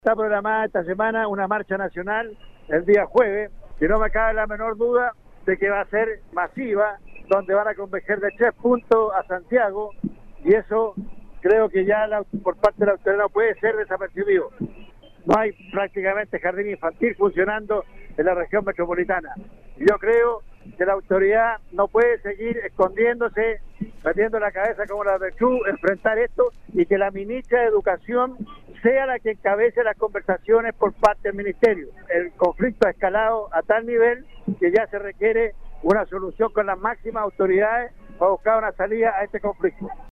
Está programada esta semana una marcha nacional el día jueves, que no me cabe la menor duda de que va a ser masiva, donde van a converger de 3 puntos a Santiago, y eso creo que ya por parte de la autoridad no puede ser desapercibido. No hay prácticamente jardín infantil funcionando en la región metropolitana. Yo creo que la autoridad no puede seguir escondiéndose, metiendo la cabeza como la de Cruz, enfrentar esto, y que la ministra de Educación sea la que encabece las conversaciones por parte del ministerio. El conflicto ha escalado a tal nivel que ya se requiere una solución con las máximas autoridades para buscar una salida a este conflicto.